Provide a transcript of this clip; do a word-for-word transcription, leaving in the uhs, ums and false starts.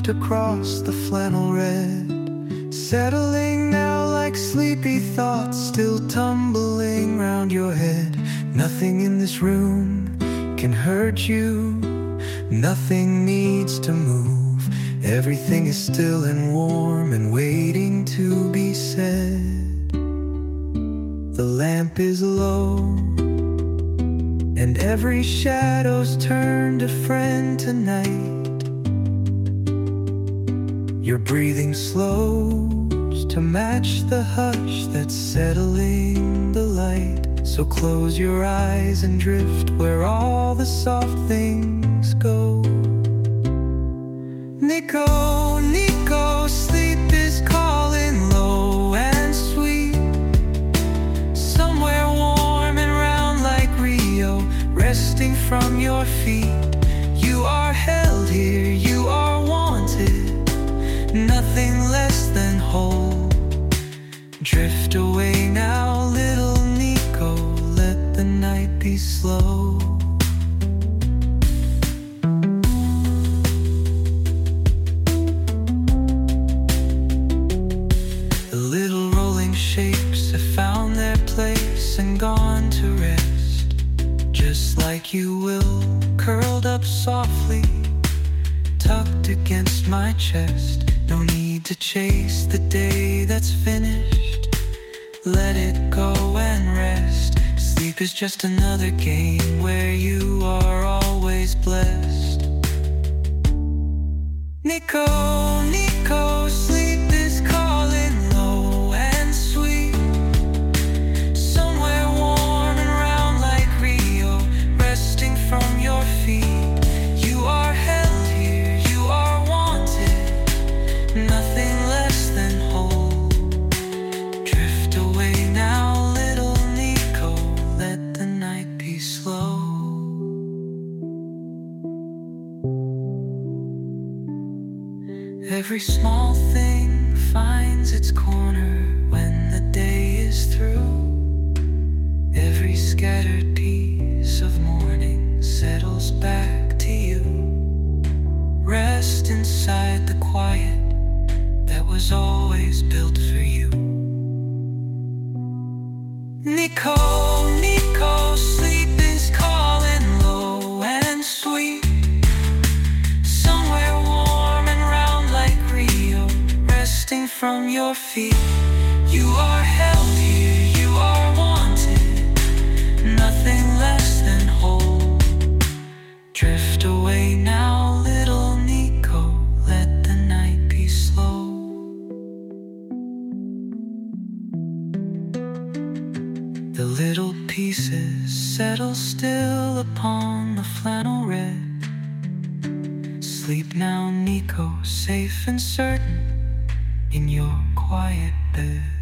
drift across the flannel red, settling now like sleepy thoughts still tumbling round your head. Nothing in this room can hurt you, nothing needs to move. Everything is still and warm and waiting to be said. The lamp is low, and every shadow's turned a friend tonight. Your breathing slows to match the hush that's settling the light. So close your eyes and drift where all the soft things go. Nico, Nico, sleep is calling low and sweet. Somewhere warm and round like Rio, resting from your feet. You are held here, you are wanted, nothing less than whole. Drift away now, little Nico, let the night be slow. The little rolling shapes have found their place and gone to rest, just like you will, curled up softly, tucked against my chest. No need to chase the day that's finished, let it go and rest. Sleep is just another game where you are always blessed. Nico, Nico, sleep is calling low and sweet. Somewhere warm and round like Rio, resting from your feet. You are held here, you are wanted, nothing less than whole. Drift away now, little Nico, let the night be slow. Every small thing finds its corner when the day is through. Every scattered piece of morning settles back to you. Rest inside the quiet that was always built for you. Nico, Nico, sleep is calling low and sweet. Somewhere warm and round like Rio, resting from your feet. You are held here, you are wanted, nothing less than whole. Drift away now, little Nico, let the night be slow. The little pieces settle still upon the flannel red. Sleep now, Nico, safe and certain in your quiet bed.